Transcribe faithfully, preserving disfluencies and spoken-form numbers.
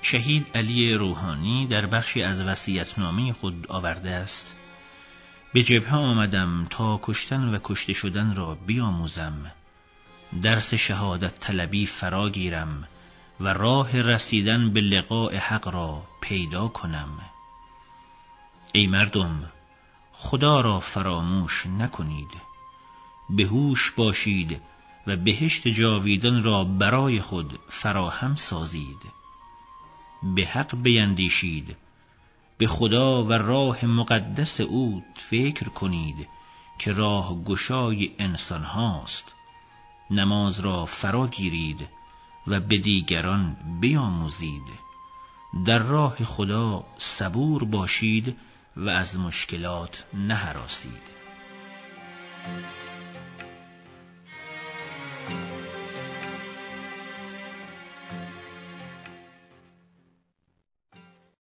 شهید علی روحانی در بخشی از وصیت‌نامه خود آورده است: به جبهه آمدم تا کشتن و کشته شدن را بیاموزم، درس شهادت طلبی فرا گیرم و راه رسیدن به لقاء حق را پیدا کنم. ای مردم، خدا را فراموش نکنید، به هوش باشید و بهشت جاویدان را برای خود فراهم سازید. به حق بیندیشید، به خدا و راه مقدس او فکر کنید که راه گشای انسان هاست. نماز را فرا گیرید و به دیگران بیاموزید. در راه خدا صبور باشید و از مشکلات نهراسید.